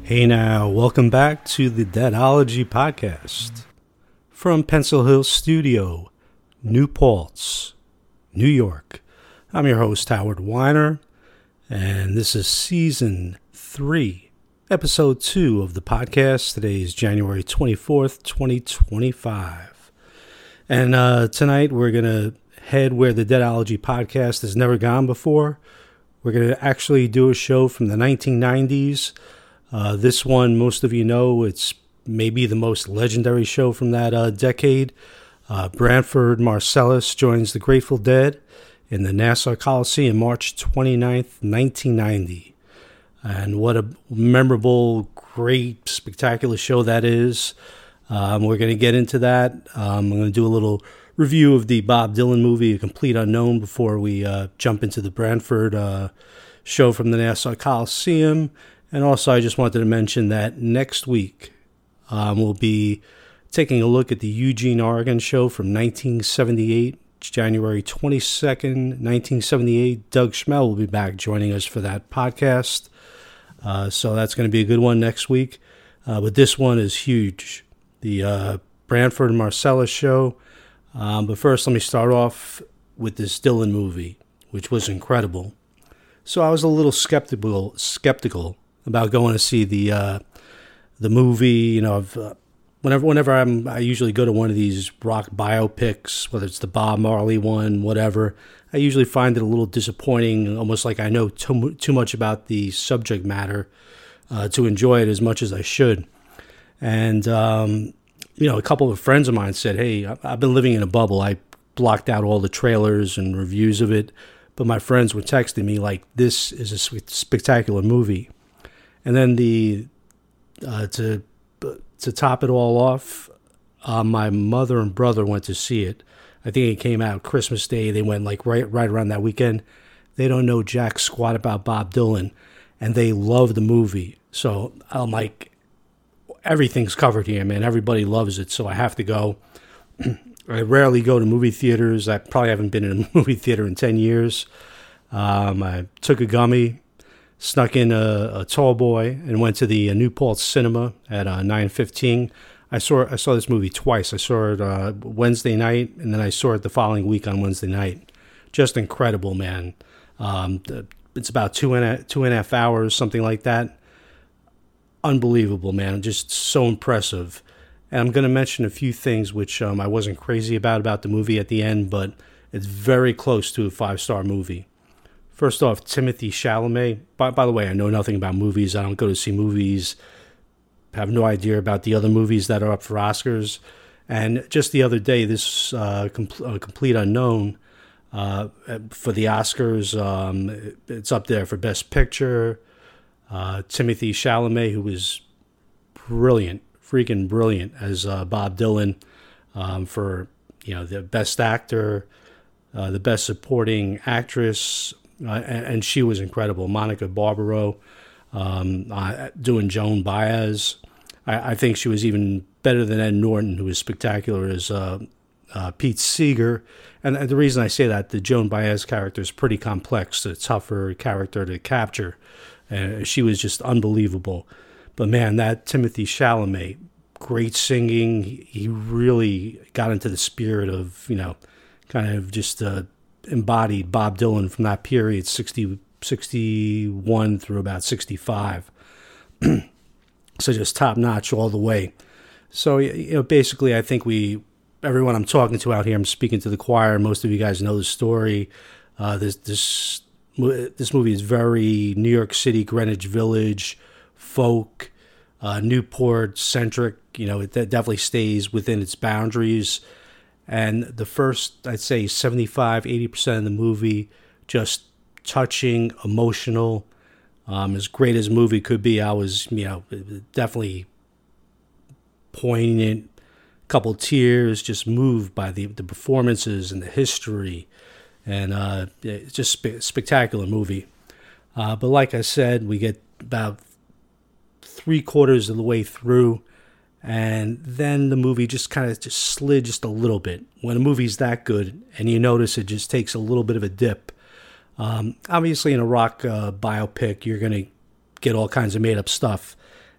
Hey now, welcome back to the Deadology Podcast from Pencil Hill Studio, New Paltz, New York. I'm your host, Howard Weiner, and this is Season 3, Episode 2 of the podcast. Today is January 24th, 2025. And tonight we're going to head where the Deadology Podcast has never gone before. We're going to actually do a show from the 1990s. This one, most of you know, it's maybe the most legendary show from that decade. Branford Marsalis joins the Grateful Dead in the Nassau Coliseum, March 29th, 1990. And what a memorable, great, spectacular show that is. We're going to get into that. I'm going to do a little review of the Bob Dylan movie, A Complete Unknown, before we jump into the Branford show from the Nassau Coliseum. And also, I just wanted to mention that next week we'll be taking a look at the Eugene, Oregon show from 1978, January 22nd, 1978. Doug Schmel will be back joining us for that podcast. So that's going to be a good one next week. But this one is huge, the Branford Marsalis show. But first, let me start off with this Dylan movie, which was incredible. So I was a little skeptical about going to see the movie. You know, whenever I usually go to one of these rock biopics, whether it's the Bob Marley one, whatever. I usually find it a little disappointing, almost like I know too much about the subject matter to enjoy it as much as I should. And a couple of friends of mine said, "Hey, I've been living in a bubble. I blocked out all the trailers and reviews of it, but my friends were texting me like, this is a spectacular movie." And then to top it all off, my mother and brother went to see it. I think it came out Christmas Day. They went like right around that weekend. They don't know jack squat about Bob Dylan, and they love the movie. So I'm like, everything's covered here, man. Everybody loves it, so I have to go. I rarely go to movie theaters. I probably haven't been in a movie theater in 10 years. I took a gummy, snuck in a tall boy, and went to the New Paltz Cinema at 9:15. I saw this movie twice. I saw it Wednesday night, and then I saw it the following week on Wednesday night. Just incredible, man. It's about two and a half hours, something like that. Unbelievable, man. Just so impressive. And I'm going to mention a few things which I wasn't crazy about the movie at the end, but it's very close to a 5-star movie. First off, Timothée Chalamet. By the way, I know nothing about movies. I don't go to see movies. Have no idea about the other movies that are up for Oscars. And just the other day, this Complete Unknown for the Oscars, it's up there for Best Picture. Timothée Chalamet, who was brilliant, freaking brilliant as Bob Dylan, for the Best Actor, the Best Supporting Actress. And she was incredible. Monica Barbaro doing Joan Baez. I think she was even better than Ed Norton, who was spectacular as Pete Seeger. And the reason I say that, the Joan Baez character is pretty complex, a tougher character to capture. She was just unbelievable. But man, that Timothée Chalamet, great singing. He really got into the spirit of, kind of just embodied Bob Dylan from that period, 61 through about 65. So just top notch all the way. So, basically I think everyone I'm talking to out here, I'm speaking to the choir. Most of you guys know the story. This movie is very New York City, Greenwich Village, folk, Newport centric. It definitely stays within its boundaries. And the first, I'd say 75-80% of the movie, just touching, emotional, as great as a movie could be. I was, definitely poignant, couple tears, just moved by the performances and the history. And it's just spectacular movie. But like I said, we get about 3/4 of the way through, and then the movie just kind of slid just a little bit. When a movie's that good, and you notice it just takes a little bit of a dip. Obviously, in a rock biopic, you're going to get all kinds of made-up stuff.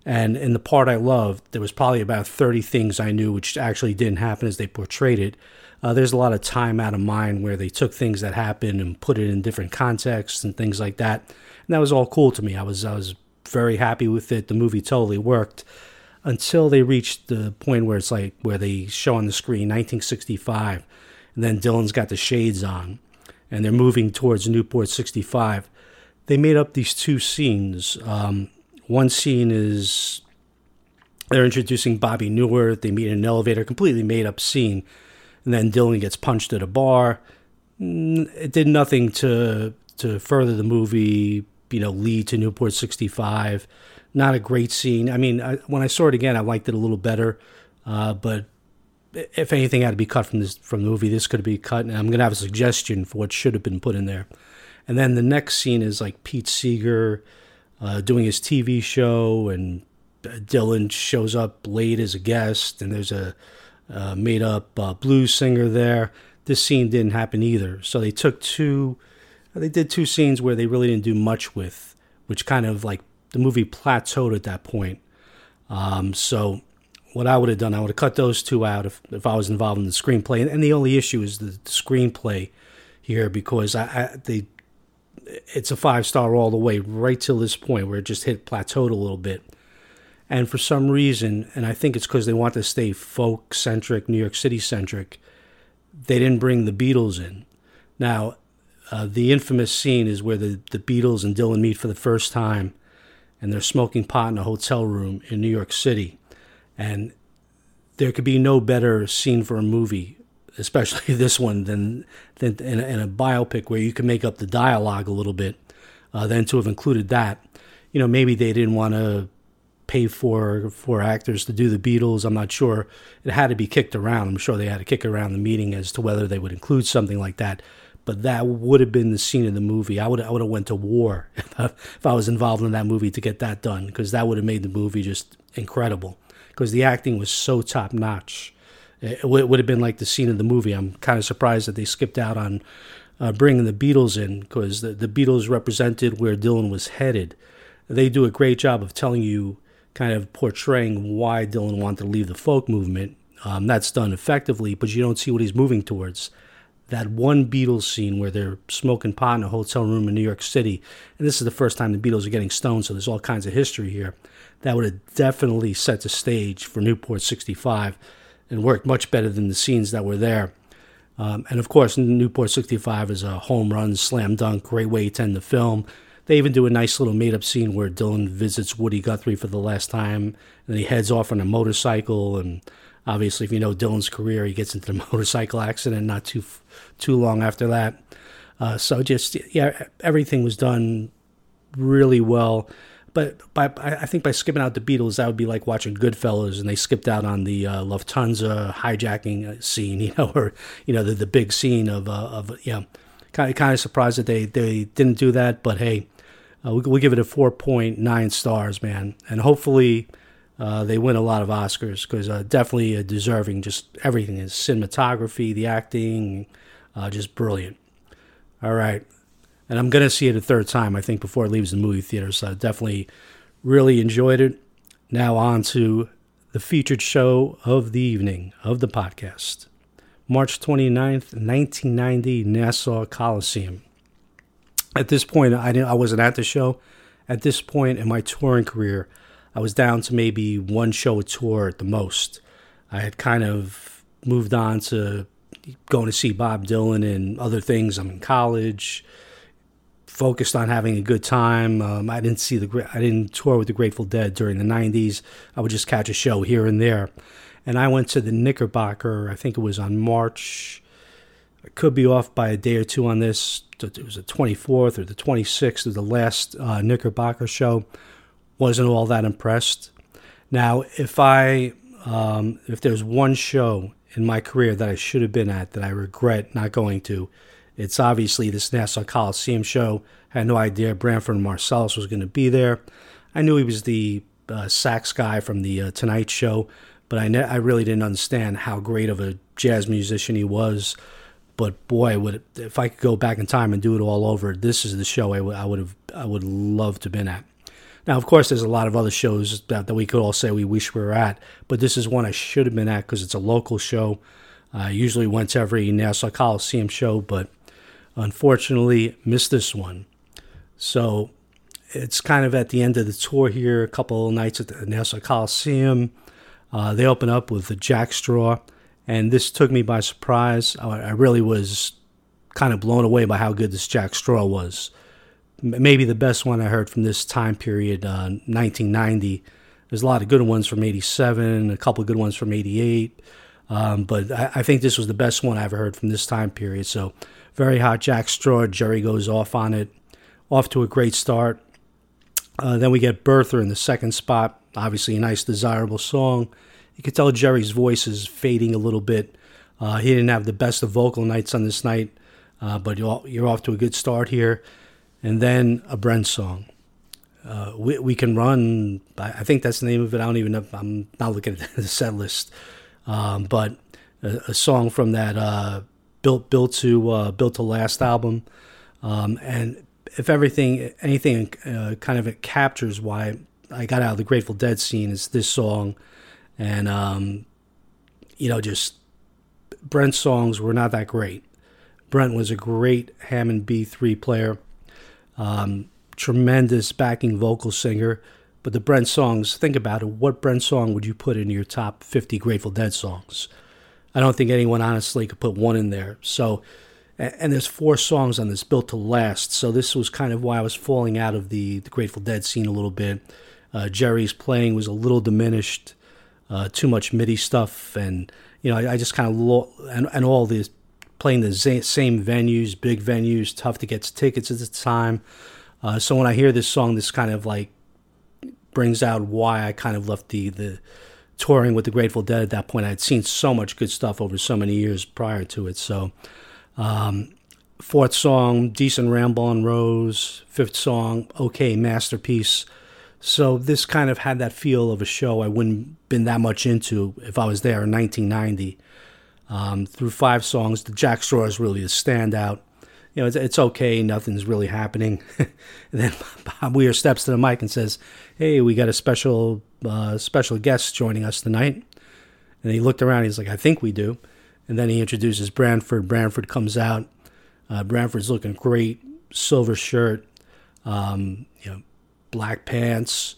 And in the part I loved, there was probably about 30 things I knew which actually didn't happen as they portrayed it. There's a lot of time out of mind where they took things that happened and put it in different contexts and things like that. And that was all cool to me. I was very happy with it. The movie totally worked until they reached the point where it's like where they show on the screen 1965, and then Dylan's got the shades on, and they're moving towards Newport 65. They made up these two scenes. One scene is they're introducing Bobby Newirth. They meet in an elevator, completely made up scene. And then Dylan gets punched at a bar. It did nothing to further the movie, lead to Newport 65. Not a great scene. I mean, when I saw it again, I liked it a little better. But if anything had to be cut from the movie, this could be cut. And I'm going to have a suggestion for what should have been put in there. And then the next scene is like Pete Seeger doing his TV show, and Dylan shows up late as a guest, and there's a made-up blues singer there. This scene didn't happen either. So they did two scenes where they really didn't do much with, which kind of like the movie plateaued at that point. So what I would have done, I would have cut those two out if I was involved in the screenplay. And the only issue is the screenplay here, because it's a 5-star all the way right till this point where it just hit plateaued a little bit. And for some reason, and I think it's because they want to stay folk-centric, New York City-centric, they didn't bring the Beatles in. Now, the infamous scene is where the Beatles and Dylan meet for the first time, and they're smoking pot in a hotel room in New York City. And there could be no better scene for a movie, especially this one, than in a biopic where you can make up the dialogue a little bit, than to have included that. Maybe they didn't want to pay for actors to do the Beatles. I'm not sure. It had to be kicked around. I'm sure they had to kick around the meeting as to whether they would include something like that. But that would have been the scene of the movie. I would have went to war if I was involved in that movie to get that done, because that would have made the movie just incredible, because the acting was so top notch. It would have been like the scene of the movie. I'm kind of surprised that they skipped out on bringing the Beatles in, because the Beatles represented where Dylan was headed. They do a great job of telling you, kind of portraying why Dylan wanted to leave the folk movement. That's done effectively, but you don't see what he's moving towards. That one Beatles scene where they're smoking pot in a hotel room in New York City, and this is the first time the Beatles are getting stoned, so there's all kinds of history here. That would have definitely set the stage for Newport 65 and worked much better than the scenes that were there. And of course, Newport 65 is a home run, slam dunk, great way to end the film. They even do a nice little made-up scene where Dylan visits Woody Guthrie for the last time, and then he heads off on a motorcycle. And obviously, if you know Dylan's career, he gets into the motorcycle accident not too long after that. So everything was done really well. But I think by skipping out the Beatles, that would be like watching Goodfellas, and they skipped out on the Lufthansa hijacking scene, or the big scene of kind of surprised that they didn't do that. But hey, we'll give it a 4.9 stars, man, and hopefully they win a lot of Oscars, because definitely deserving. Just everything, is cinematography, the acting, just brilliant. All right. And I'm going to see it a third time, I think, before it leaves the movie theater. So I definitely really enjoyed it. Now on to the featured show of the evening of the podcast. March 29th, 1990, Nassau Coliseum. At this point, I wasn't at the show. At this point in my touring career, I was down to maybe one show a tour at the most. I had kind of moved on to going to see Bob Dylan and other things. I'm in college, focused on having a good time. I didn't tour with the Grateful Dead during the 90s. I would just catch a show here and there. And I went to the Knickerbocker, I think it was on March. I could be off by a day or two on this. It was the 24th or the 26th of the last Knickerbocker show. Wasn't all that impressed. Now, if there's one show in my career that I should have been at that I regret not going to, it's obviously this Nassau Coliseum show. I had no idea Branford Marsalis was going to be there. I knew he was the sax guy from the Tonight Show, but I really didn't understand how great of a jazz musician he was. But boy, if I could go back in time and do it all over, this is the show I would love to have been at. Now, of course, there's a lot of other shows that we could all say we wish we were at, but this is one I should have been at because it's a local show. I usually went to every Nassau Coliseum show, but unfortunately missed this one. So it's kind of at the end of the tour here, a couple of nights at the Nassau Coliseum. They open up with the Jack Straw, and this took me by surprise. I really was kind of blown away by how good this Jack Straw was. Maybe the best one I heard from this time period, 1990. There's a lot of good ones from 87, a couple of good ones from 88. But I think this was the best one I ever heard from this time period. So very hot Jack Straw. Jerry goes off on it. Off to a great start. Then we get Bertha in the second spot. Obviously a nice, desirable song. You could tell Jerry's voice is fading a little bit. He didn't have the best of vocal nights on this night. But you're off to a good start here. And then a Brent song. We Can Run. I think that's the name of it. I don't even know. I'm not looking at the set list. But a song from that built to last album. And if anything kind of it captures why I got out of the Grateful Dead scene is this song. And, just Brent's songs were not that great. Brent was a great Hammond B3 player. Tremendous backing vocal singer. But the Brent songs, think about it. What Brent song would you put in your top 50 Grateful Dead songs? I don't think anyone honestly could put one in there. So, and there's 4 songs on this built to last. So this was kind of why I was falling out of the Grateful Dead scene a little bit. Jerry's playing was a little diminished. Too much MIDI stuff. And, I just kind of, and all this playing the same venues, big venues, tough to get tickets at the time. So when I hear this song, this kind of like brings out why I kind of left the touring with the Grateful Dead at that point. I had seen so much good stuff over so many years prior to it. So 4th song, Decent Ramble on Rose. 5th song, Okay, Masterpiece. So this kind of had that feel of a show I wouldn't been that much into if I was there in 1990. Through 5 songs, the Jack Straw is really the standout. It's okay, nothing's really happening. And then Bob Weir steps to the mic and says, "Hey, we got a special guest joining us tonight." And he looked around, he's like, "I think we do." And then he introduces Branford. Branford comes out. Branford's looking great, silver shirt, black pants.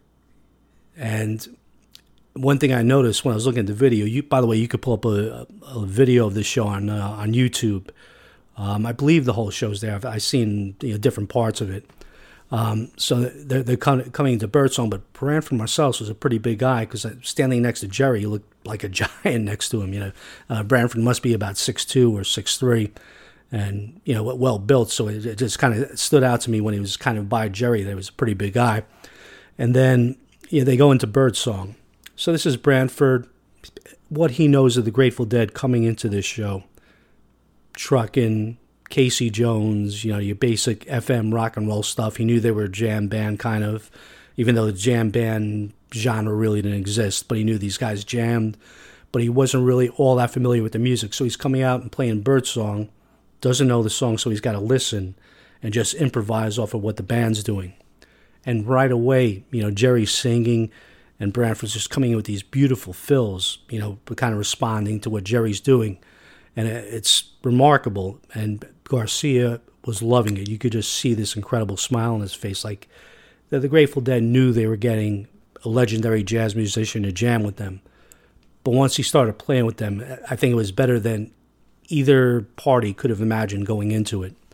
And one thing I noticed when I was looking at the video, by the way, you could pull up a video of this show on YouTube. I believe the whole show's there. I've seen different parts of it. So they're coming into Birdsong, but Branford Marsalis was a pretty big guy because standing next to Jerry, he looked like a giant next to him. Branford must be about 6'2" or 6'3", and well built. So it just kind of stood out to me when he was kind of by Jerry. That he was a pretty big guy. And then they go into Birdsong. So this is Branford, what he knows of the Grateful Dead coming into this show. Truckin', Casey Jones, your basic FM rock and roll stuff. He knew they were a jam band kind of, even though the jam band genre really didn't exist, but he knew these guys jammed, but he wasn't really all that familiar with the music. So he's coming out and playing Birdsong, doesn't know the song, so he's got to listen and just improvise off of what the band's doing. And right away, Jerry's singing, and Branford's just coming in with these beautiful fills, kind of responding to what Jerry's doing. And it's remarkable. And Garcia was loving it. You could just see this incredible smile on his face. Like the Grateful Dead knew they were getting a legendary jazz musician to jam with them. But once he started playing with them, I think it was better than either party could have imagined going into it.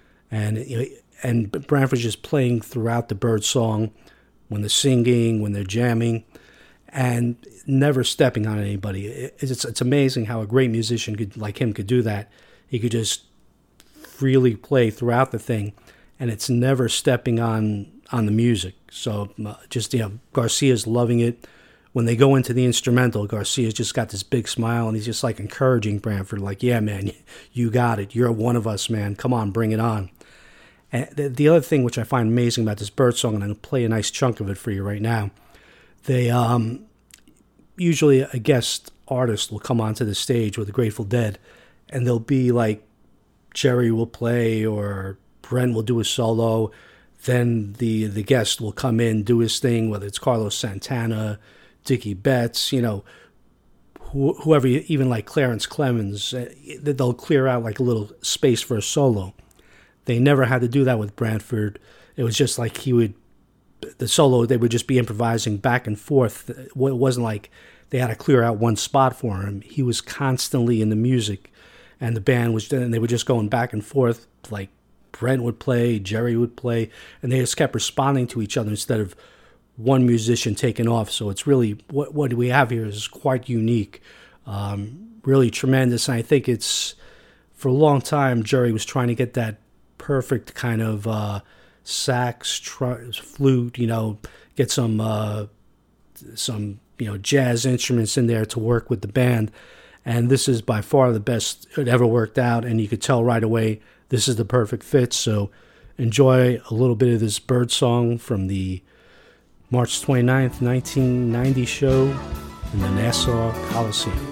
And Branford's just playing throughout the Birdsong, when they're singing, when they're jamming, and never stepping on anybody. It's amazing how a great musician could do that. He could just freely play throughout the thing, and it's never stepping on the music. So Garcia's loving it. When they go into the instrumental, Garcia's just got this big smile, and he's just like encouraging Branford, like, "Yeah, man, you got it. You're one of us, man. Come on, bring it on." And the other thing which I find amazing about this Birdsong, and I'm going to play a nice chunk of it for you right now, they usually a guest artist will come onto the stage with the Grateful Dead, and they'll be like, Jerry will play or Brent will do a solo. then the guest will come in, do his thing, whether it's Carlos Santana, Dickie Betts, whoever, even like Clarence Clemens, they'll clear out like a little space for a solo. They never had to do that with Branford. It was just like the solo, they would just be improvising back and forth. It wasn't like they had to clear out one spot for him. He was constantly in the music, and the band and they were just going back and forth. Like Brent would play, Jerry would play, and they just kept responding to each other instead of one musician taking off. So it's really, what we have here is quite unique, really tremendous. And I think it's, for a long time, Jerry was trying to get that perfect kind of sax, flute, get some jazz instruments in there to work with the band. And this is by far the best it ever worked out, and you could tell right away this is the perfect fit. So enjoy a little bit of this bird song from the March 29th, 1990 show in the Nassau Coliseum.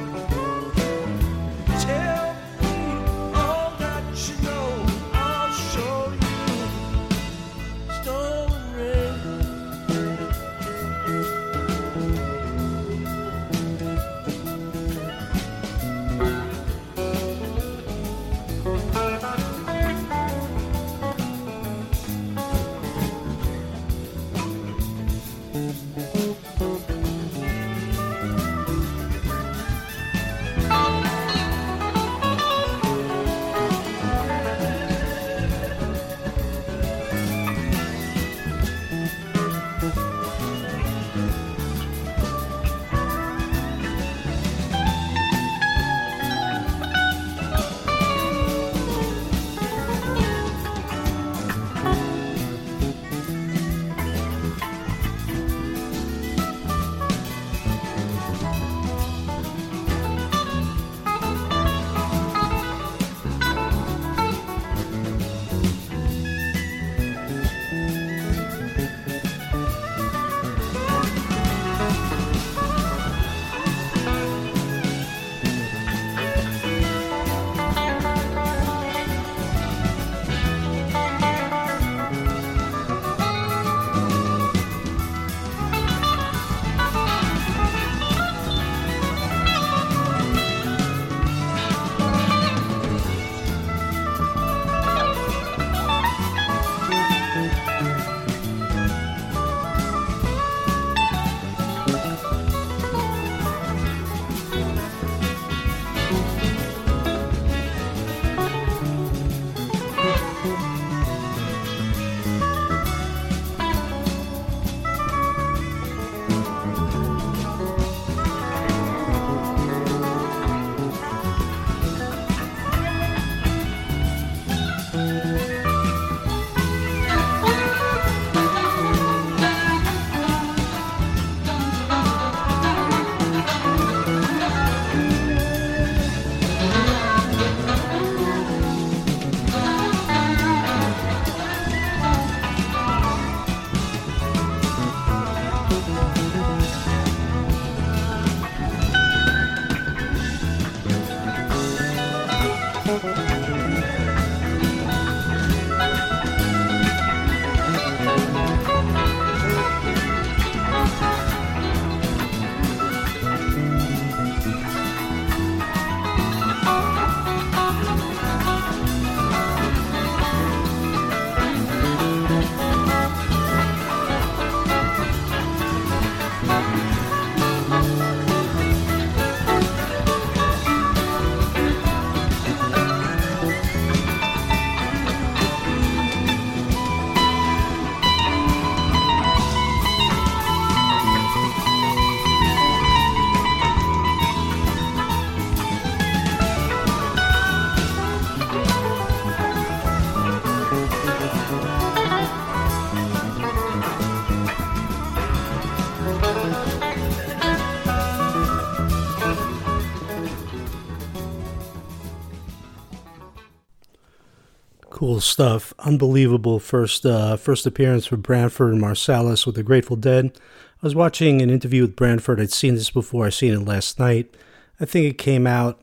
Cool stuff. Unbelievable first appearance for Branford and Marsalis with the Grateful Dead. I was watching an interview with Branford. I'd seen this before. I seen it last night. I think it came out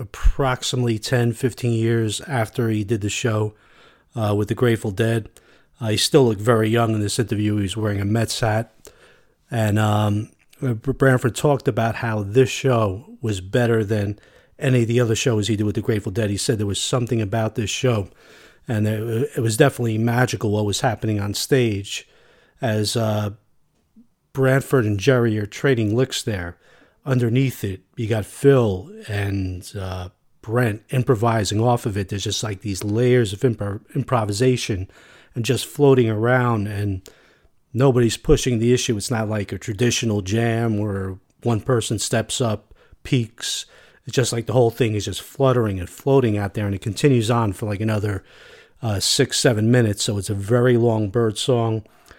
approximately 10, 15 years after he did the show with the Grateful Dead. He still looked very young in this interview. He was wearing a Mets hat. And Branford talked about how this show was better than any of the other shows he did with the Grateful Dead. He said there was something about this show, and it was definitely magical what was happening on stage as Branford and Jerry are trading licks there. Underneath it, you got Phil and Brent improvising off of it. There's just like these layers of improvisation and just floating around, and nobody's pushing the issue. It's not like a traditional jam where one person steps up, peaks. It's just like the whole thing is just fluttering and floating out there, and it continues on for like another 6-7 minutes. So it's a very long Bird song.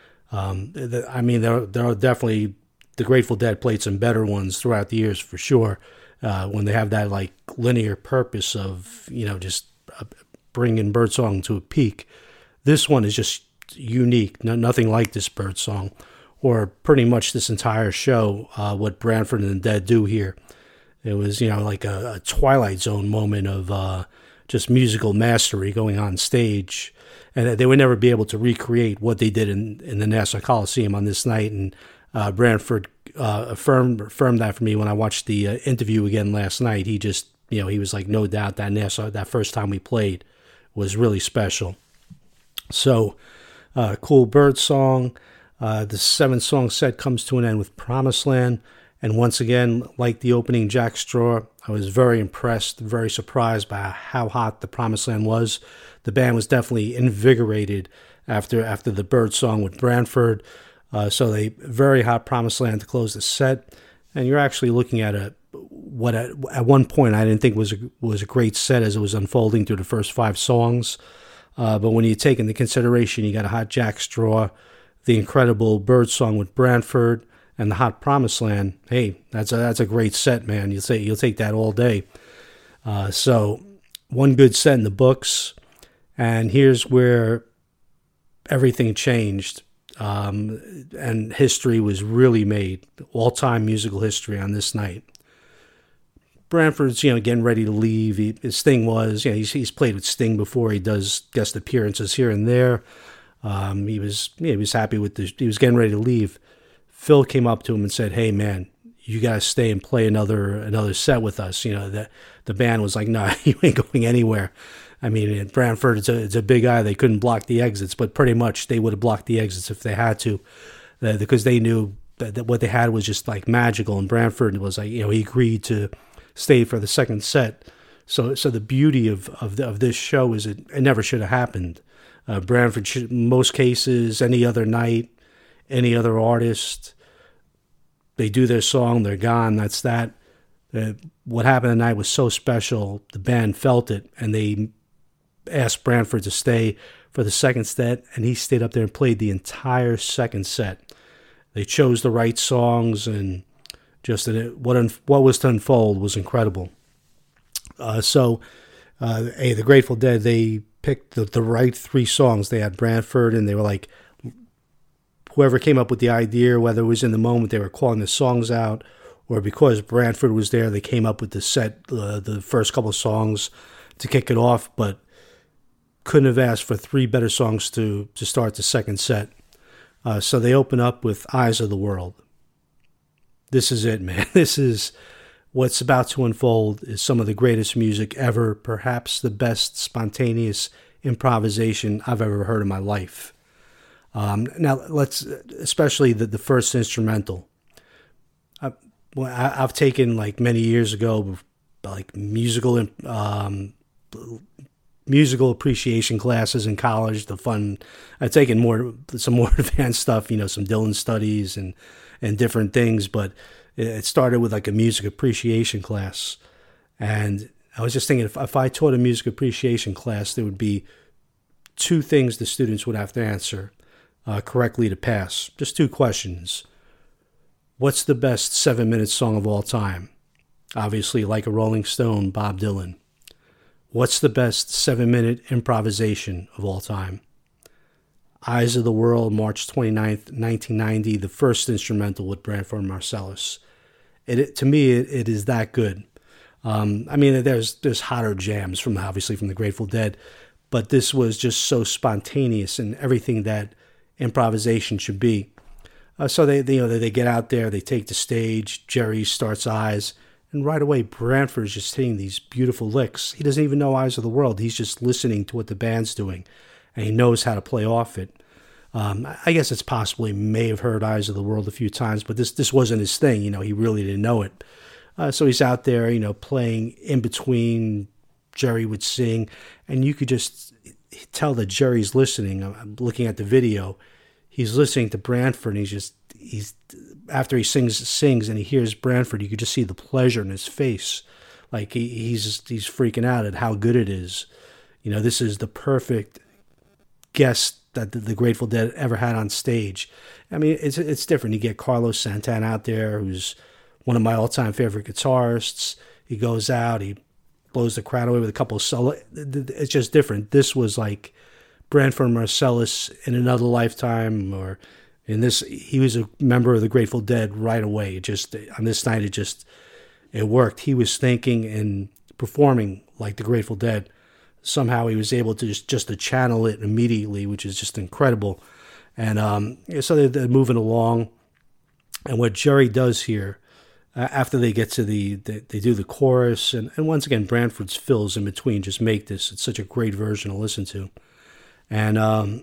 I mean, there are definitely, the Grateful Dead played some better ones throughout the years for sure, when they have that like linear purpose of, just bringing Bird song to a peak. This one is just unique. Nothing like this Bird song, or pretty much this entire show, what Branford and the Dead do here. It was, like a Twilight Zone moment of just musical mastery going on stage. And they would never be able to recreate what they did in the Nassau Coliseum on this night. And Branford affirmed that for me when I watched the interview again last night. He just, he was like, no doubt that first time we played was really special. So, cool Bird song. The 7-song set comes to an end with Promised Land. And once again, like the opening Jack Straw, I was very impressed, very surprised by how hot the Promised Land was. The band was definitely invigorated after the Bird song with Branford. So they very hot Promised Land to close the set. And you're actually looking at what at one point I didn't think was a great set as it was unfolding through the first 5 songs. But when you take into consideration, you got a hot Jack Straw, the incredible Bird song with Branford, and the hot Promised Land. Hey, that's a great set, man. You'll take that all day. So one good set in the books, and here's where everything changed, and history was really made. All-time musical history on this night. Branford's, getting ready to leave. His thing was, he's played with Sting before. He does guest appearances here and there. He was happy with he was getting ready to leave. Phil came up to him and said, "Hey man, you gotta stay and play another set with us." The band was like, "No, you ain't going anywhere." I mean, in Branford, it's a big guy. They couldn't block the exits, but pretty much they would have blocked the exits if they had to, because they knew that what they had was just like magical. And Branford was like, he agreed to stay for the second set. So the beauty of this show is it never should have happened. Branford should, most cases, any other night, any other artist, they do their song, they're gone, that's that. What happened tonight was so special, the band felt it, and they asked Branford to stay for the second set, and he stayed up there and played the entire second set. They chose the right songs, and just what was to unfold was incredible. The Grateful Dead, they picked the right 3 songs. They had Branford, and they were like, whoever came up with the idea, whether it was in the moment they were calling the songs out, or because Branford was there, they came up with the set, the first couple of songs to kick it off, but couldn't have asked for 3 better songs to start the second set. So they open up with Eyes of the World. This is it, man. This is what's about to unfold, is some of the greatest music ever, perhaps the best spontaneous improvisation I've ever heard in my life. Now, especially the first instrumental. I've taken, like, many years ago, like, musical appreciation classes in college. I've taken some more advanced stuff, some Dylan studies and different things, but it started with like a music appreciation class. And I was just thinking, if I taught a music appreciation class, there would be 2 things the students would have to answer correctly to pass. Just 2 questions. What's the best 7-minute song of all time? Obviously, Like a Rolling Stone, Bob Dylan. What's the best 7-minute improvisation of all time? Eyes of the World, March 29th, 1990, the first instrumental with Branford and Marsalis. To me, it is that good. I mean, there's hotter jams obviously from the Grateful Dead, but this was just so spontaneous and everything that improvisation should be. So they get out there, they take the stage, Jerry starts Eyes, and right away Branford is just hitting these beautiful licks. He doesn't even know Eyes of the World. He's just listening to what the band's doing, and he knows how to play off it. I guess it's possible he may have heard Eyes of the World a few times, but this wasn't his thing. He really didn't know it. So he's out there, playing in between. Jerry would sing, and you could just tell that Jerry's listening. I'm looking at the video. He's listening to Branford, and he's after he sings and he hears Branford, you could just see the pleasure in his face. Like he's freaking out at how good it is. This is the perfect guest that the Grateful Dead ever had on stage. I mean, it's different. You get Carlos Santana out there, who's one of my all-time favorite guitarists. He goes out, he blows the crowd away with a couple of solo. It's just different. This was like Branford Marsalis in another lifetime, or in this, he was a member of the Grateful Dead right away. On this night, it worked. He was thinking and performing like the Grateful Dead. Somehow he was able to just to channel it immediately, which is just incredible. And so they're moving along. And what Jerry does here, after they get to they do the chorus, and once again, Branford's fills in between just make this. It's such a great version to listen to. And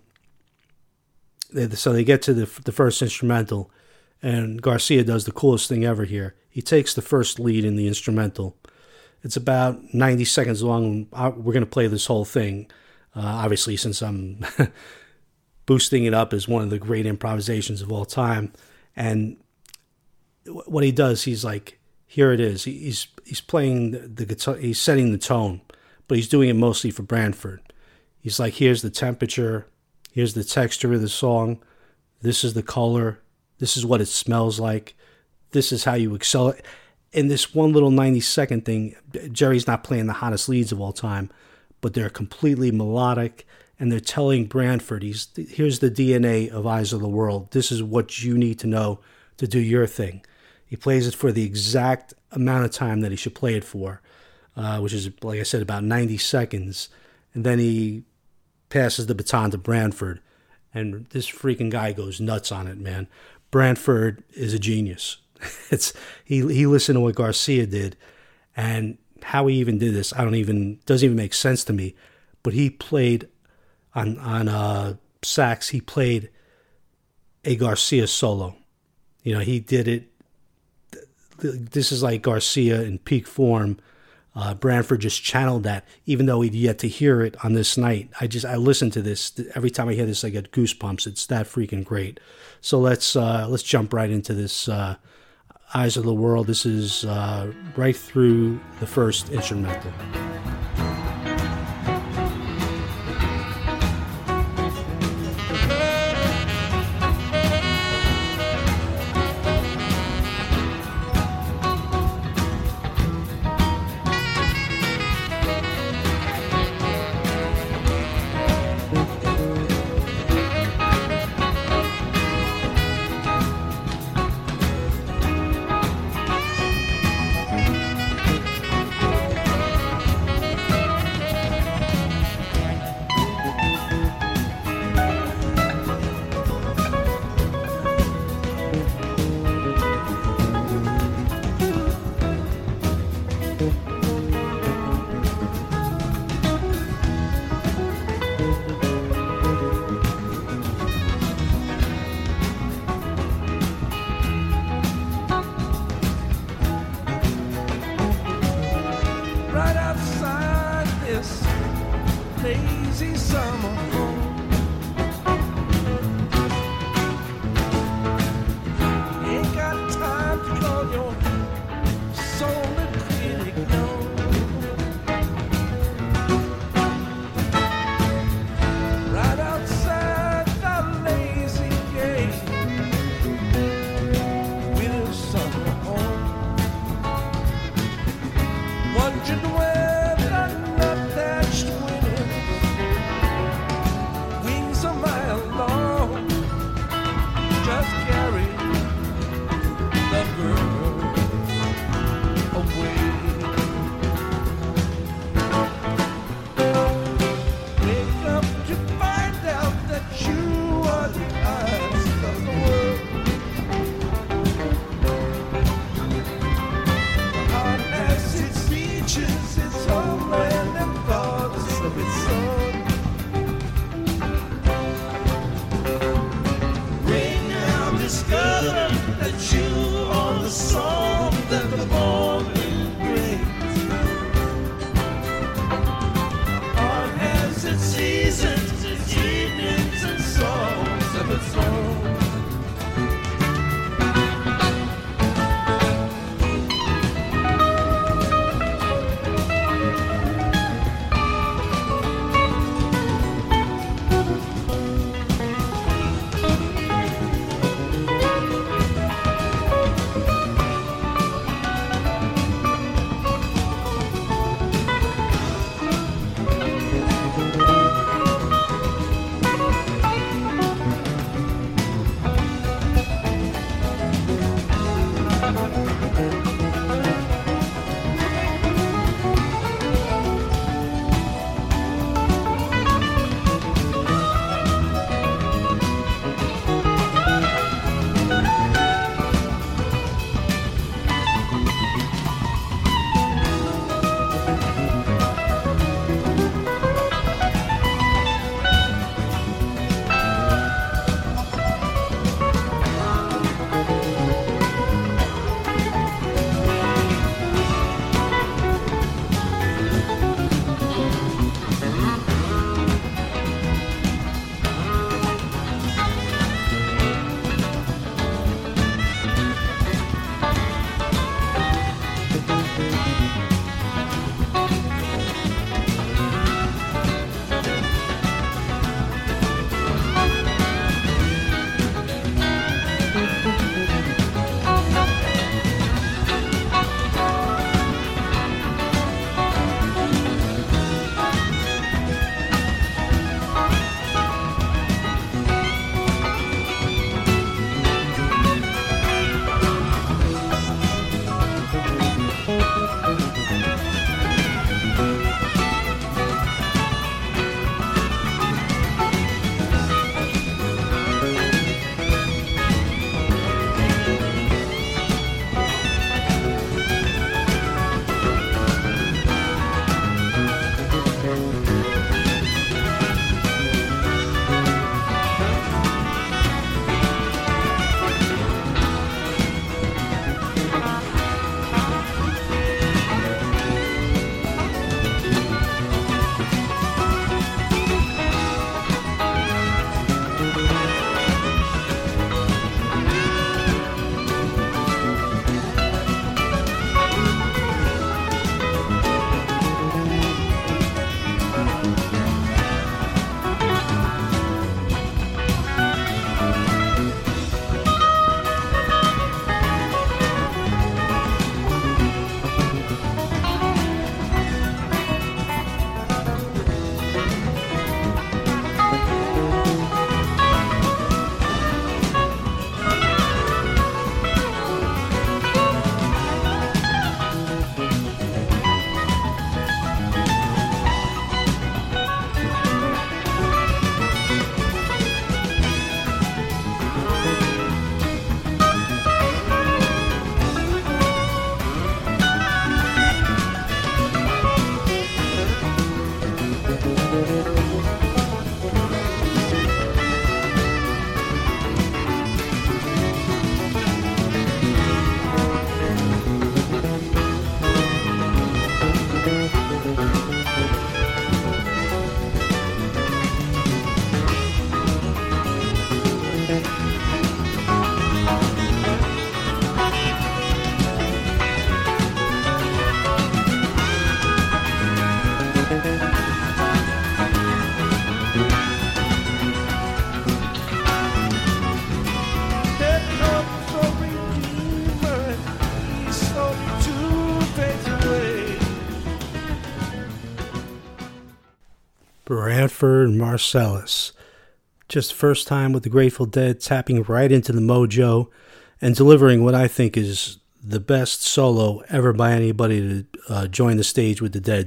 so they get to the first instrumental, and Garcia does the coolest thing ever here. He takes the first lead in the instrumental. It's about 90 seconds long. We're going to play this whole thing, obviously, since I'm boosting it up as one of the great improvisations of all time. And what he does, he's like, here it is. He's playing the guitar, he's setting the tone, but he's doing it mostly for Branford. He's like, here's the temperature, here's the texture of the song, this is the color, this is what it smells like, this is how you excel. In this one little 90-second thing, Jerry's not playing the hottest leads of all time, but they're completely melodic, and they're telling Branford, here's the DNA of Eyes of the World. This is what you need to know to do your thing. He plays it for the exact amount of time that he should play it for, which is, like I said, about 90 seconds. And then he passes the baton to Branford, and this freaking guy goes nuts on it, man. Branford is a genius. He listened to what Garcia did, and how he even did this, doesn't even make sense to me. But he played on sax. He played a Garcia solo. He did it. This is like Garcia in peak form. Branford just channeled that, even though he'd yet to hear it on this night. I listen to this every time I hear this. I get goosebumps. It's that freaking great. So let's jump right into this. Eyes of the World. This is right through the first instrumental. seasons, evenings and songs of its own. Branford Marsalis. Just first time with the Grateful Dead, tapping right into the mojo and delivering what I think is the best solo ever by anybody to join the stage with the Dead.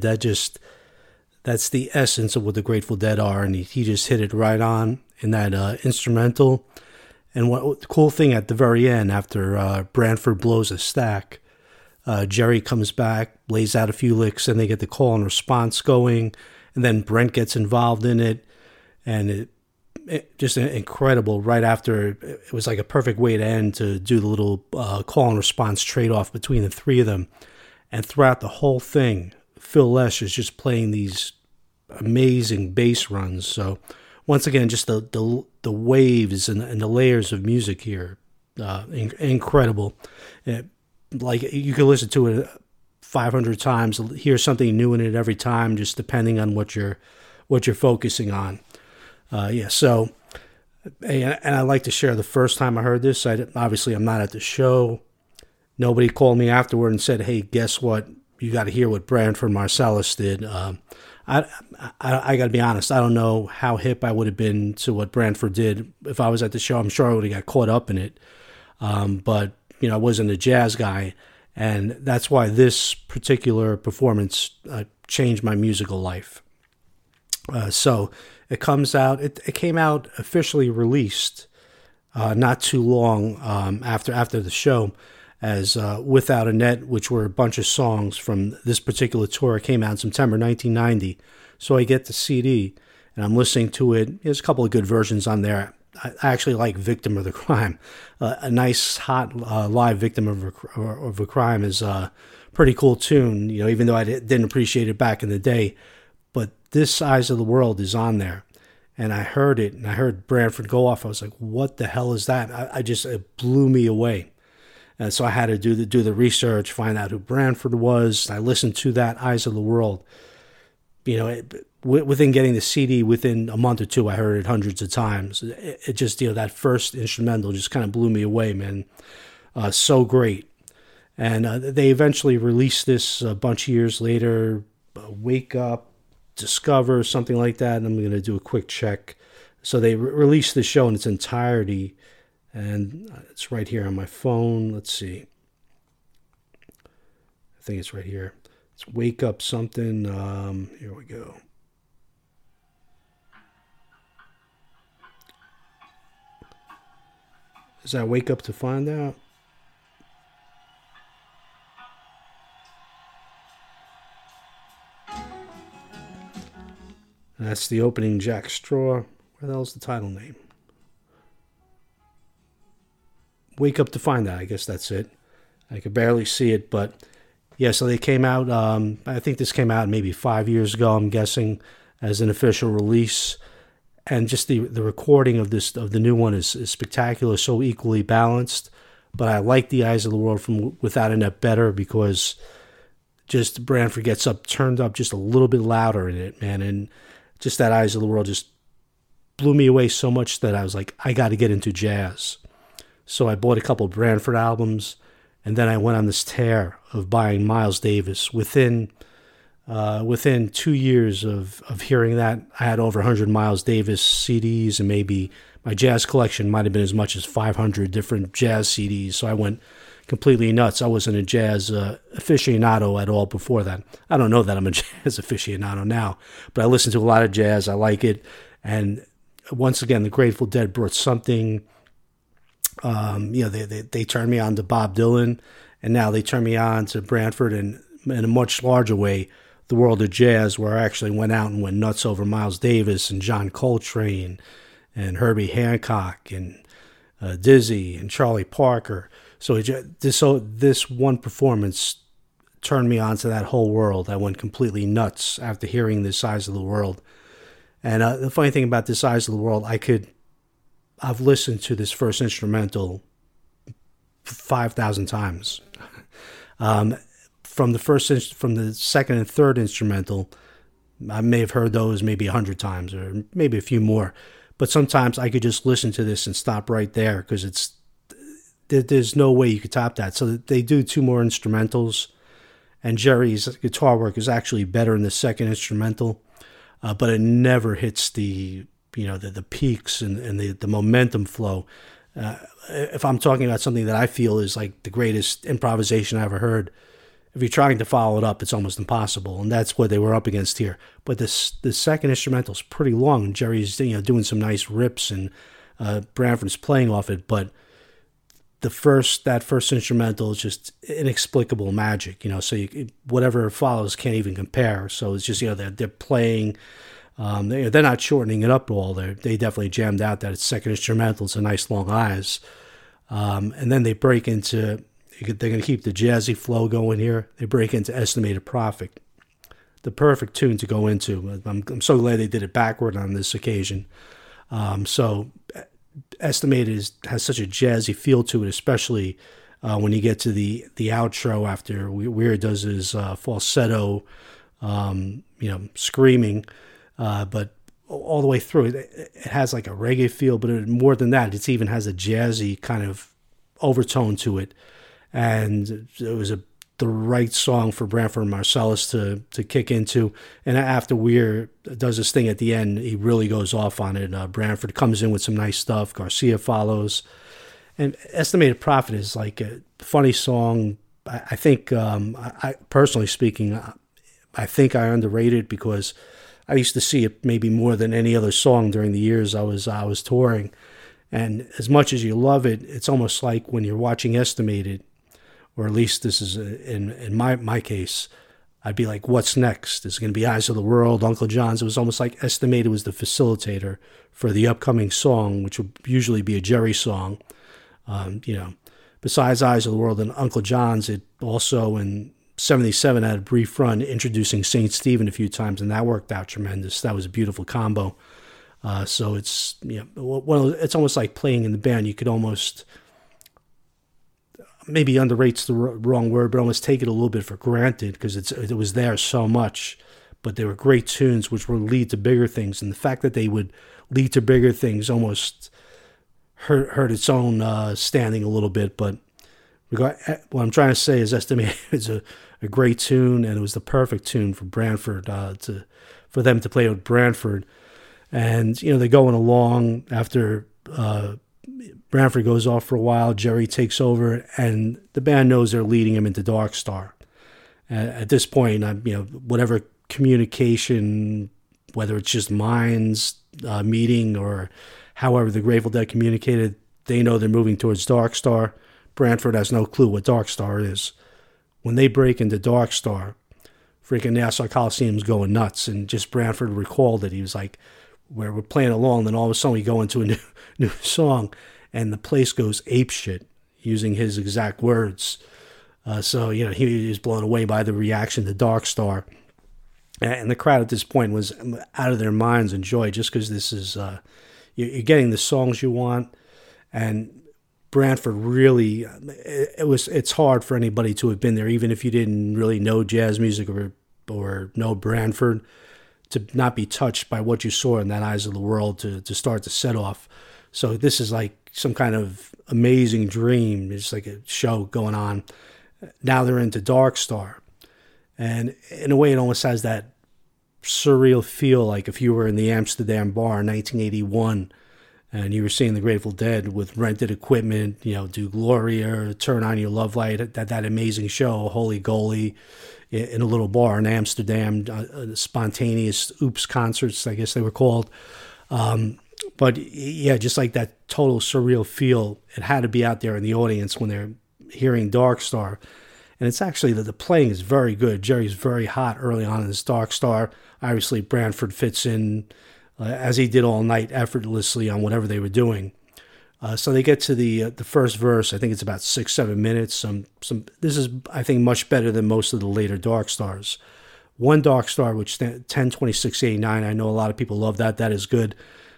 That's the essence of what the Grateful Dead are, and he just hit it right on in that instrumental. And what the cool thing at the very end, after Branford blows a stack, Jerry comes back, lays out a few licks, and they get the call and response going. And then Brent gets involved in it, and it just incredible. Right after, it was like a perfect way to end, to do the little call and response trade-off between the three of them. And throughout the whole thing, Phil Lesh is just playing these amazing bass runs. So once again, just the waves and the layers of music here, incredible. Like you could listen to it 500 times, hear something new in it every time, just depending on what you're focusing on. So, and I like to share the first time I heard this. Obviously, I'm not at the show. Nobody called me afterward and said, "Hey, guess what? You got to hear what Branford Marsalis did." I got to be honest. I don't know how hip I would have been to what Branford did if I was at the show. I'm sure I would have got caught up in it. But I wasn't a jazz guy, and that's why this particular performance changed my musical life. So it comes out. It came out officially released not too long after the show, as Without a Net, which were a bunch of songs from this particular tour. It came out in September 1990. So I get the CD, and I'm listening to it. There's a couple of good versions on there. I actually like Victim of the Crime. A nice, hot live Victim of a Crime is a pretty cool tune, even though I didn't appreciate it back in the day. But this Eyes of the World is on there. And I heard it, and I heard Branford go off. I was like, what the hell is that? It blew me away. And so I had to do the research, find out who Branford was. I listened to that Eyes of the World. Within getting the CD, within a month or two, I heard it hundreds of times. It just, that first instrumental just kind of blew me away, man. So great. And they eventually released this a bunch of years later, Wake Up, Discover, something like that. And I'm going to do a quick check. So they released the show in its entirety. And it's right here on my phone. Let's see. I think it's right here. It's Wake Up something. Here we go. Is that Wake Up to Find Out? And that's the opening, Jack Straw. Where the hell's the title name? Wake Up to Find Out. I guess that's it. I could barely see it, but yeah, so they came out, I think this came out maybe 5 years ago, I'm guessing, as an official release. And just the recording of the new one is spectacular, so equally balanced. But I like the Eyes of the World from Without a Net better because just Branford gets turned up just a little bit louder in it, man. And just that Eyes of the World just blew me away so much that I was like, I got to get into jazz. So I bought a couple of Branford albums, and then I went on this tear of buying Miles Davis. Within 2 years of hearing that, I had over 100 Miles Davis CDs, and maybe my jazz collection might have been as much as 500 different jazz CDs. So I went completely nuts. I wasn't a jazz aficionado at all before that. I don't know that I'm a jazz aficionado now, but I listen to a lot of jazz. I like it. And once again, the Grateful Dead brought something. They turned me on to Bob Dylan, and now they turned me on to Branford, and in a much larger way, the world of jazz, where I actually went out and went nuts over Miles Davis and John Coltrane and Herbie Hancock and Dizzy and Charlie Parker. So this one performance turned me on to that whole world. I went completely nuts after hearing this Eyes of the World. And the funny thing about this Eyes of the World, I've listened to this first instrumental 5,000 times. From the second and third instrumental, I may have heard those maybe 100 times or maybe a few more. But sometimes I could just listen to this and stop right there because there's no way you could top that. So they do two more instrumentals, and Jerry's guitar work is actually better in the second instrumental, but it never hits the peaks and the momentum flow. If I'm talking about something that I feel is like the greatest improvisation I ever heard, if you're trying to follow it up, it's almost impossible, and that's what they were up against here. But the second instrumental is pretty long, and Jerry's doing some nice rips, and Branford's playing off it. But that first instrumental is just inexplicable magic, So whatever follows can't even compare. So it's just they're playing. They're not shortening it up at all. They definitely jammed out that it's second instrumental. It's a nice long Eyes, and then they break into. They're going to keep the jazzy flow going here. They break into Estimated Prophet. the perfect tune to go into. I'm so glad they did it backward on this occasion. So Estimated has such a jazzy feel to it, especially when you get to the outro after Weir does his falsetto, screaming, but all the way through it has like a reggae feel, but more than that, it even has a jazzy kind of overtone to it, and it was the right song for Branford Marsalis to kick into. And after Weir does this thing at the end, he really goes off on it. Branford comes in with some nice stuff. Garcia follows. And Estimated Prophet is like a funny song. I think, I personally speaking, I think I underrated it because I used to see it maybe more than any other song during the years I was touring. And as much as you love it, it's almost like when you're watching Estimated, or at least this is in my case, I'd be like, what's next? Is it going to be Eyes of the World, Uncle John's? It was almost like Estimated was the facilitator for the upcoming song, which would usually be a Jerry song. Besides Eyes of the World and Uncle John's, it also in 77 had a brief run introducing St. Stephen a few times, and that worked out tremendous. That was a beautiful combo. So it's it's almost like playing in the band. You could almost, maybe underrate's the wrong word, but almost take it a little bit for granted because it was there so much. But they were great tunes which would lead to bigger things, and the fact that they would lead to bigger things almost hurt its own standing a little bit. But what I'm trying to say is Estimated is a great tune, and it was the perfect tune for Branford for them to play with Branford. And they're going along after Branford goes off for a while. Jerry takes over, and the band knows they're leading him into Dark Star. At this point, whatever communication, whether it's just minds meeting or however the Grateful Dead communicated, they know they're moving towards Dark Star. Branford has no clue what Dark Star is. When they break into Dark Star, freaking Nassau Coliseum's going nuts, and just Branford recalled it. He was like, we're playing along, then all of a sudden we go into a new song, and the place goes apeshit, using his exact words. So he was blown away by the reaction to Dark Star. And the crowd at this point was out of their minds in joy, just because this is, you're getting the songs you want. And Branford really, it's hard for anybody to have been there, even if you didn't really know jazz music or know Branford, to not be touched by what you saw in that Eyes of the World to start to set off. So this is like some kind of amazing dream. It's like a show going on. Now they're into Dark Star. And in a way, it almost has that surreal feel, like if you were in the Amsterdam bar in 1981 and you were seeing the Grateful Dead with rented equipment, do Gloria, Turn On Your Love Light, that amazing show, Holy Goalie, in a little bar in Amsterdam, spontaneous Oops concerts, I guess they were called. But yeah, just like that total surreal feel, it had to be out there in the audience when they're hearing Dark Star. And it's actually that the playing is very good. Jerry's very hot early on in this Dark Star. Obviously, Branford fits in as he did all night effortlessly on whatever they were doing. So they get to the first verse. I think it's about 6-7 minutes. This is, I think, much better than most of the later Dark Stars. One Dark Star, which 10-26-89, I know a lot of people love that. That is good.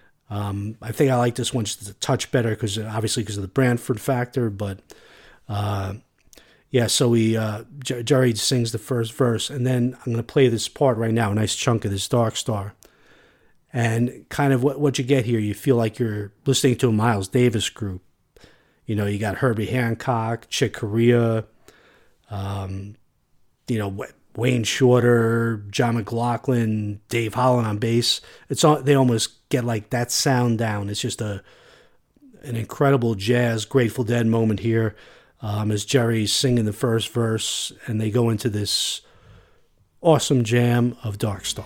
I think I like this one just a touch better because of the Branford factor. But so Jerry sings the first verse, and then I'm going to play this part right now, a nice chunk of this Dark Star. And kind of what you get here, you feel like you're listening to a Miles Davis group. You got Herbie Hancock, Chick Corea, Wayne Shorter, John McLaughlin, Dave Holland on bass. They almost get like that sound down. It's just an incredible jazz Grateful Dead moment here as Jerry's singing the first verse, and they go into this awesome jam of Dark Star.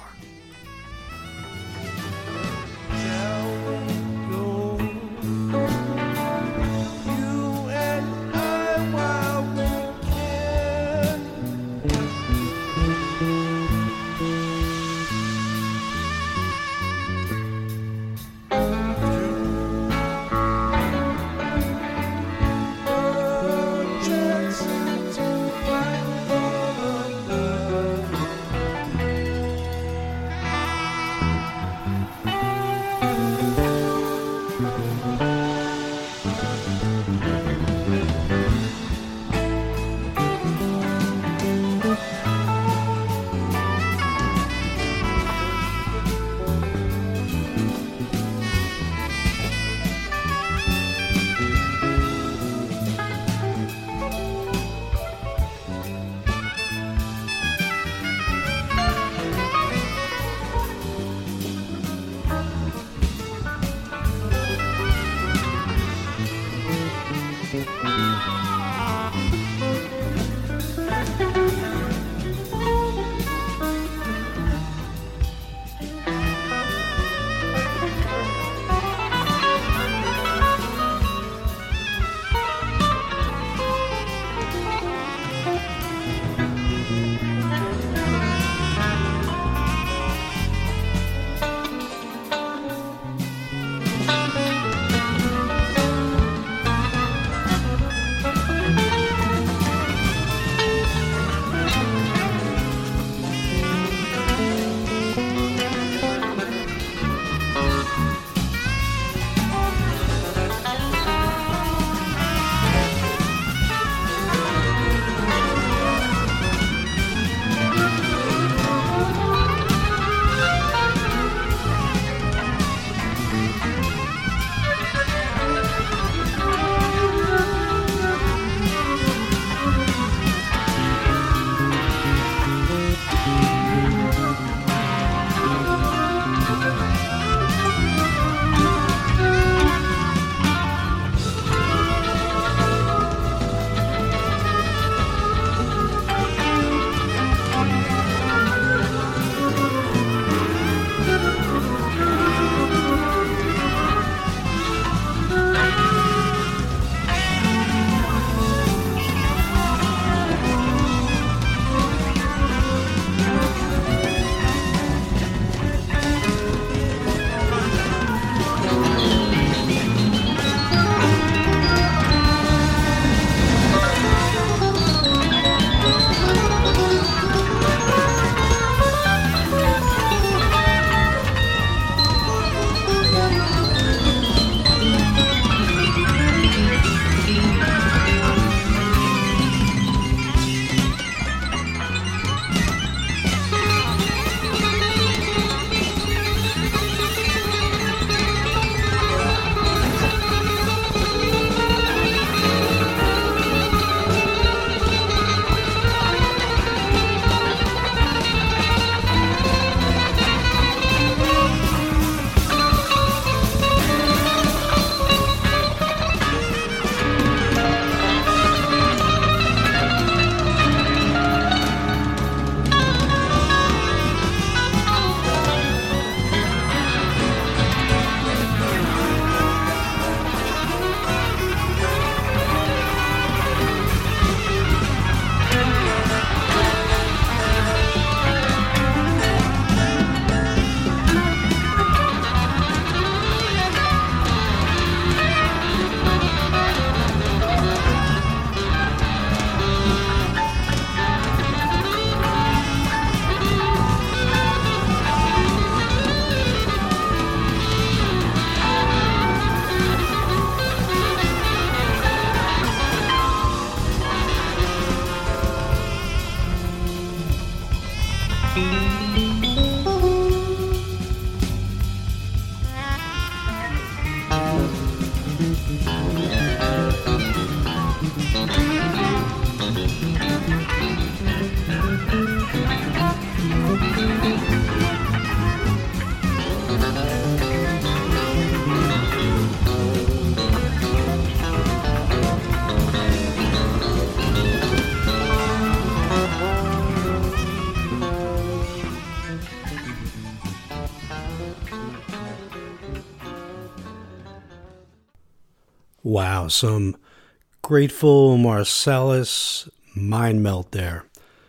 Wow, some Grateful Marcellus mind melt there.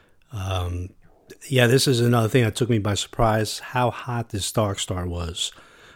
Yeah, this is another thing that took me by surprise. How hot this Dark Star was.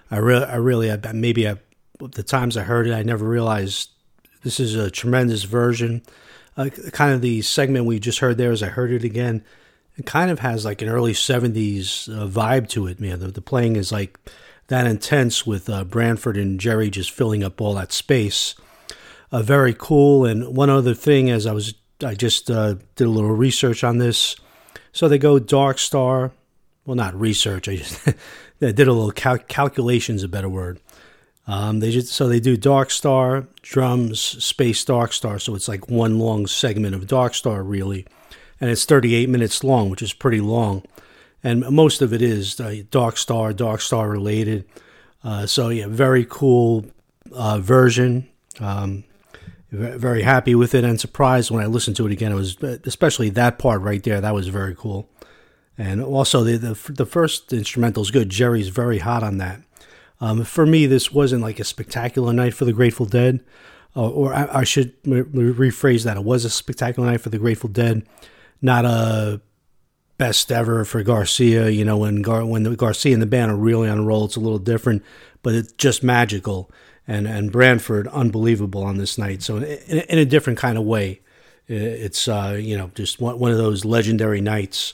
The times I heard it, I never realized this is a tremendous version. Kind of the segment we just heard there, as I heard it again, it kind of has like an early '70s vibe to it. Man, the playing is like that intense with Branford and Jerry just filling up all that space. Very cool. And one other thing, I just did a little research on this. So they go Dark Star. Well, not research. I just I did a little calculation's a better word. They do Dark Star, drums, space Dark Star. So it's like one long segment of Dark Star, really. And it's 38 minutes long, which is pretty long. And most of it is Dark Star related. So yeah, very cool version. Very happy with it, and surprised when I listened to it again. It was especially that part right there. That was very cool. And also the first instrumental is good. Jerry's very hot on that. For me, this wasn't like a spectacular night for the Grateful Dead, or I should rephrase that. It was a spectacular night for the Grateful Dead, not a best ever for Garcia. You know, when the Garcia and the band are really on a roll, it's a little different, but it's just magical. And Branford, unbelievable on this night. So in a different kind of way, it's just one of those legendary nights.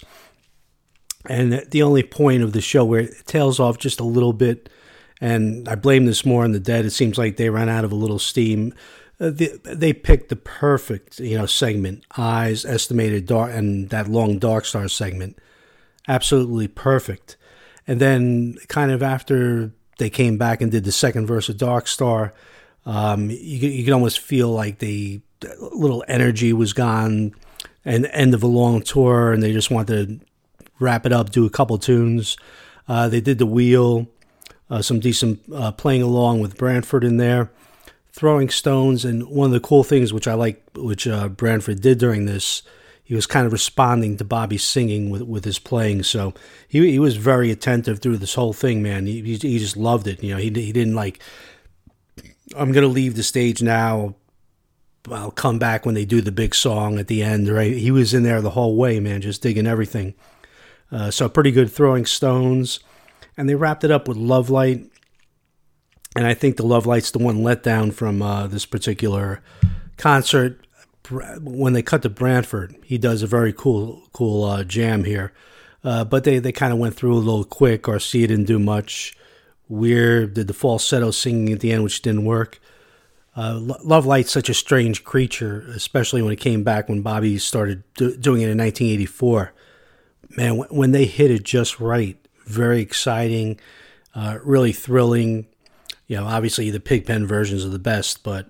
And the only point of the show where it tails off just a little bit, and I blame this more on the Dead. It seems like they ran out of a little steam. They picked the perfect segment: Eyes, Estimated Dark, and that long Dark Star segment. Absolutely perfect. And then kind of after they came back and did the second verse of Dark Star, you could almost feel like the little energy was gone, and the end of a long tour, and they just wanted to wrap it up, do a couple tunes. They did the Wheel, some decent playing along with Branford in there, throwing stones, and one of the cool things which I like, which Branford did during this, he was kind of responding to Bobby's singing with his playing. So he was very attentive through this whole thing, man. He just loved it. He didn't like, I'm going to leave the stage now, I'll come back when they do the big song at the end, right? He was in there the whole way, man, just digging everything. So pretty good throwing stones. And they wrapped it up with Love Light. And I think the Love Light's the one let down from this particular concert. When they cut to Branford, he does a very cool jam here. But they kind of went through a little quick. Garcia didn't do much. Weir did the falsetto singing at the end, which didn't work. Love Light's such a strange creature, especially when it came back when Bobby started doing it in 1984. Man, when they hit it just right, very exciting, really thrilling. Obviously the Pigpen versions are the best, but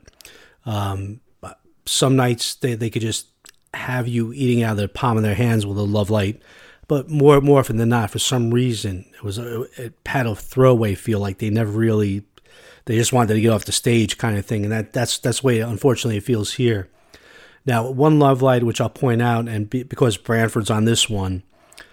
some nights they could just have you eating out of the palm of their hands with a Love Light. But more often than not, for some reason, it had a throwaway feel, like they just wanted to get off the stage kind of thing. And that's the way, unfortunately, it feels here. Now, one Love Light, which I'll point out, and because Branford's on this one,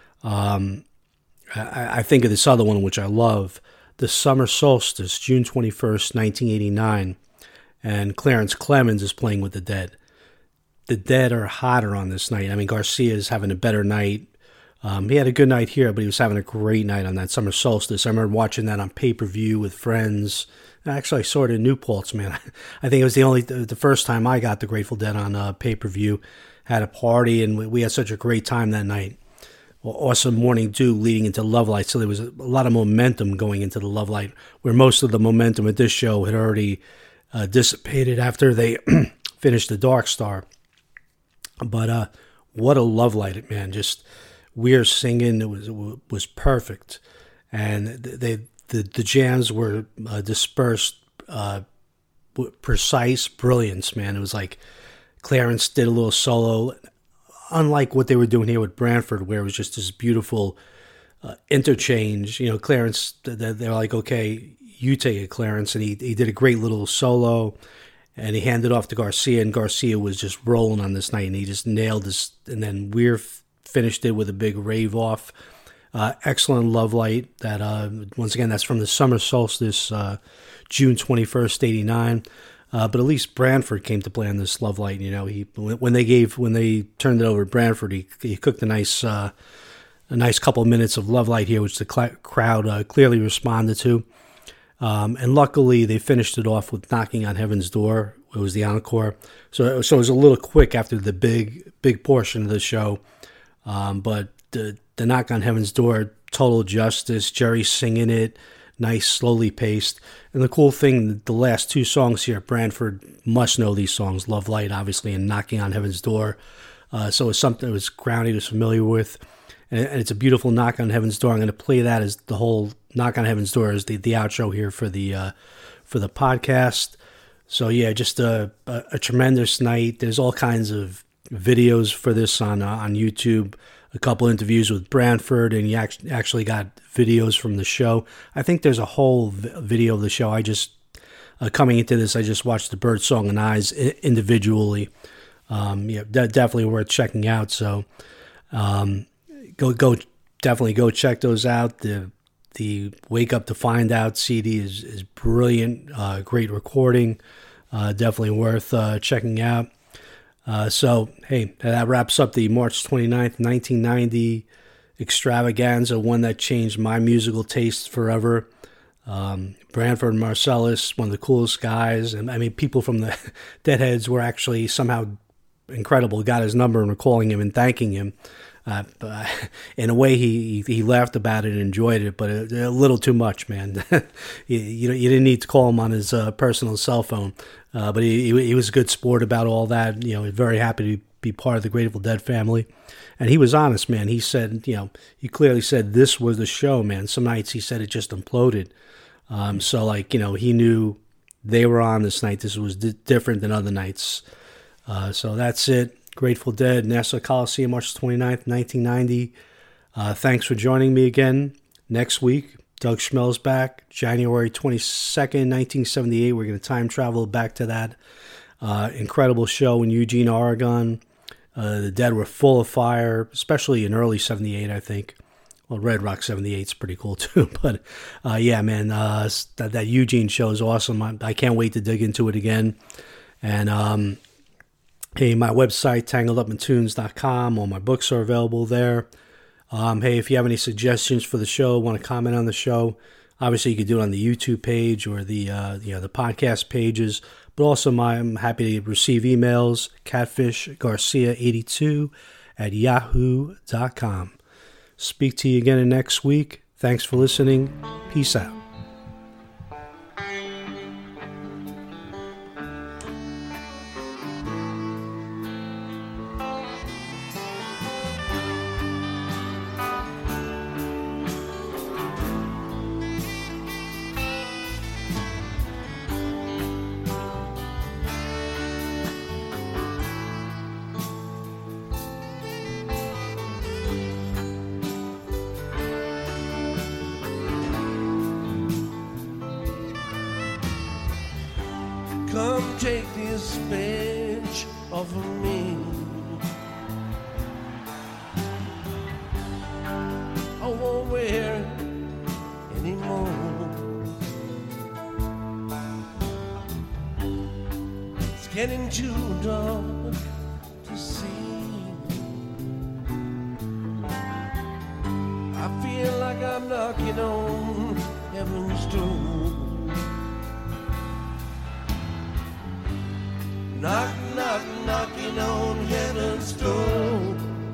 I think of this other one, which I love, the Summer Solstice, June 21st, 1989. And Clarence Clemons is playing with the Dead. The Dead are hotter on this night. I mean, Garcia is having a better night. He had a good night here, but he was having a great night on that Summer Solstice. I remember watching that on pay-per-view with friends. Actually, I saw it in New Paltz, man. I think it was the first time I got the Grateful Dead on pay-per-view. Had a party, and we had such a great time that night. Awesome Morning Dew leading into Love Light. So there was a lot of momentum going into the Love Light, where most of the momentum at this show had already dissipated after they finished the Dark Star. But what a Love Light, man. Just Weir singing, it was perfect. And the jams were dispersed, precise brilliance, man. It was like Clarence did a little solo, unlike what they were doing here with Branford, where it was just this beautiful interchange. Clarence, they're like, okay, you take it, Clarence. And he did a great little solo, and he handed off to Garcia, and Garcia was just rolling on this night, and he just nailed this. And then Weir finished it with a big rave off. Excellent Love Light. That once again, that's from the Summer Solstice, June 21st, 89. But at least Branford came to play on this Love Light. You know, when they turned it over to Branford, he cooked a nice couple of minutes of Love Light here, which the crowd clearly responded to. And luckily, they finished it off with Knocking on Heaven's Door. It was the encore, so it was a little quick after the big portion of the show. But the Knock on Heaven's Door, total justice. Jerry singing it, nice, slowly paced. And the cool thing, the last two songs here, Branford must know these songs, Love Light, obviously, and Knocking on Heaven's Door. So it was something that was ground he was familiar with. And it's a beautiful Knock on Heaven's Door. I'm going to play that as the whole Knock on Heaven's Door as the outro here for the podcast. So yeah, just a tremendous night. There's all kinds of videos for this on YouTube. A couple interviews with Branford, and you actually got videos from the show. I think there's a whole video of the show. I just coming into this, I just watched the Birdsong and Eyes individually. Definitely worth checking out. So definitely go check those out. The Wake Up to Find Out CD is brilliant, great recording, definitely worth checking out. So, hey, that wraps up the March 29th, 1990 extravaganza, one that changed my musical taste forever. Branford Marsalis, one of the coolest guys, and I mean, people from the Deadheads were actually somehow incredible, got his number and were calling him and thanking him. In a way, he laughed about it and enjoyed it, but a little too much, man. you didn't need to call him on his personal cell phone, but he was a good sport about all that. You know, very happy to be part of the Grateful Dead family, and he was honest, man. He said, he clearly said this was the show, man. Some nights he said it just imploded. So like, he knew they were on this night. This was different than other nights. So that's it. Grateful Dead, Nassau Coliseum, March 29th, 1990. Thanks for joining me again. Next week, Doug Schmel's back. January 22nd, 1978. We're going to time travel back to that incredible show in Eugene, Oregon. The Dead were full of fire, especially in early 78, I think. Well, Red Rock 78 is pretty cool too. But yeah, man, that Eugene show is awesome. I can't wait to dig into it again. And hey, my website, tangledupintunes.com. All my books are available there. Hey, if you have any suggestions for the show, want to comment on the show, obviously you can do it on the YouTube page or the podcast pages. But also, I'm happy to receive emails, catfishgarcia82@yahoo.com. Speak to you again next week. Thanks for listening. Peace out. Come take this bench off of me. I won't wear it anymore. It's getting too dark to see. I feel like I'm knocking on heaven's door. Knock, knock, knocking on heaven's door.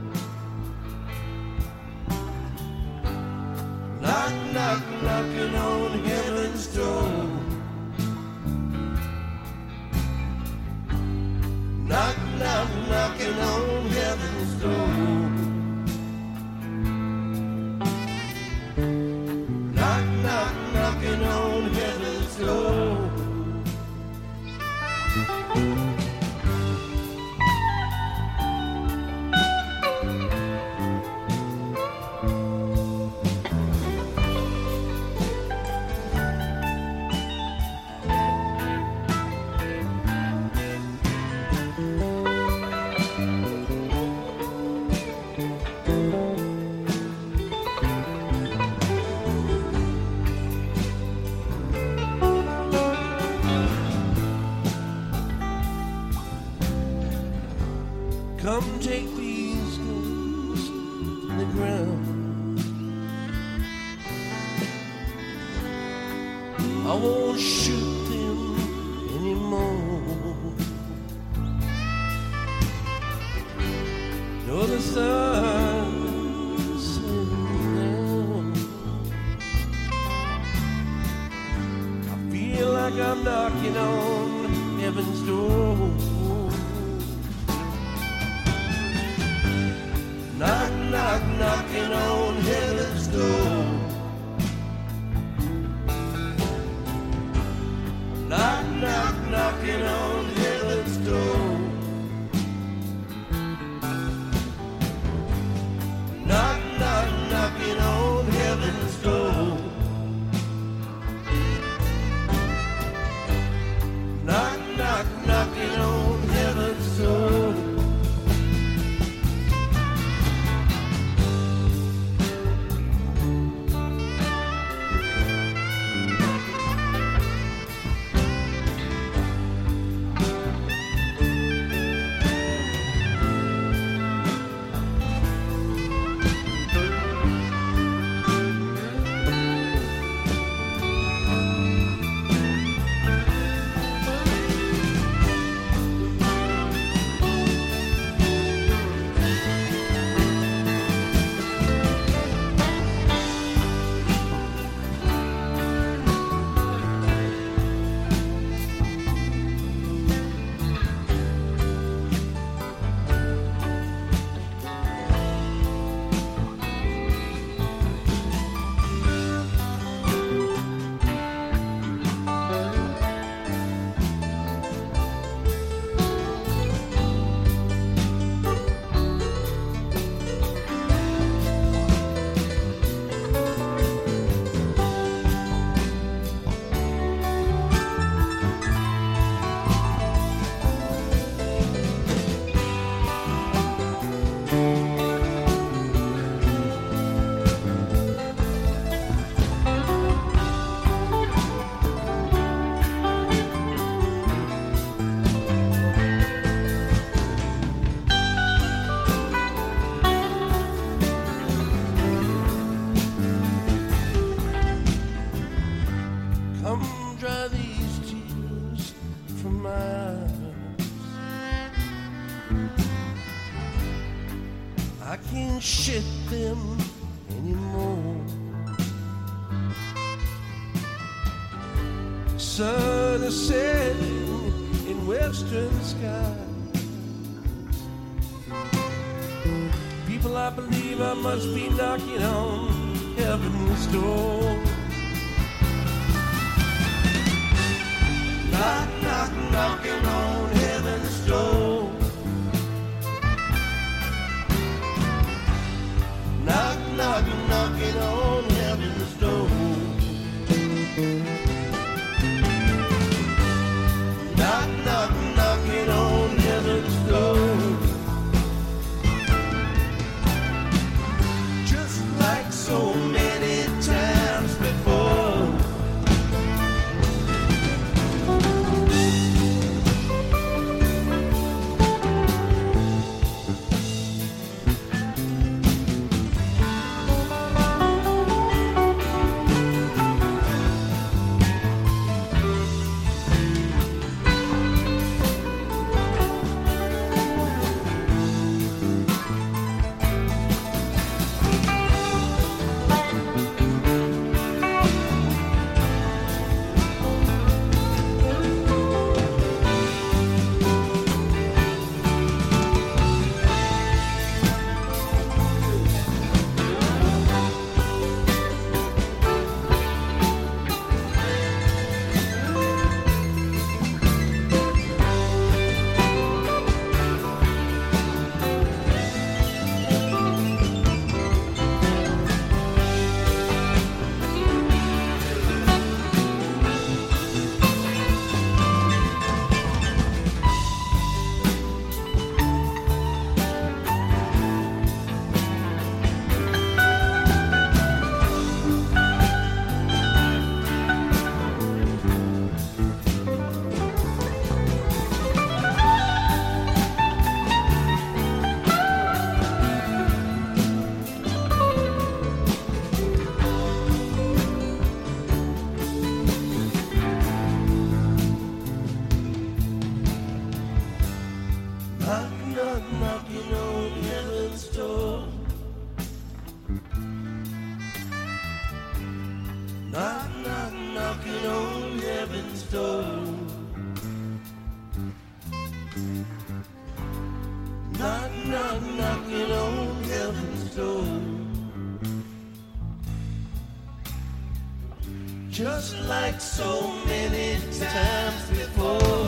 Knock, knock, knocking on heaven's door. Knock, knock, knocking on heaven's door. Knock, knock, knocking on heaven's door. won't take these guns to the ground. I won't shoot them anymore. No, the sun's setting down. I feel like I'm knocking on heaven's door. Knock, knock, knocking on heaven's door. Knock, knock, knocking on heaven's door. Knock, knock, knocking on heaven's door. Knock, knock, knocking on heaven's door. I can't shit them anymore. Sun is setting in western skies. People, I believe I must be knocking on heaven's door. Knock, knock, knocking on heaven's door. Knock, knock, knocking on heaven's door. Knock, knock, knocking on heaven's door. Just like so many times before. door. Knock, knock, knocking on heaven's door. Just like so many times before.